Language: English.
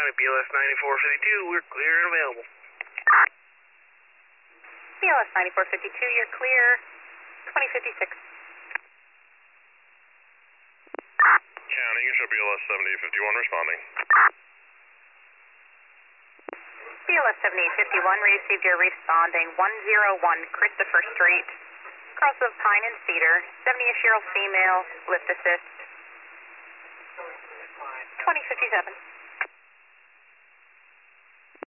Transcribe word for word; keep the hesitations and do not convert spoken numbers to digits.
County, B L S ninety-four fifty-two, we're clear and available. B L S ninety-four fifty-two, you're clear, twenty fifty-six. County, you show B L S seventy-eight fifty-one responding. B L S seventy-eight fifty-one, received your responding one oh one Christopher Street, cross of Pine and Cedar, seventy-ish year old female, lift assist, twenty fifty-seven.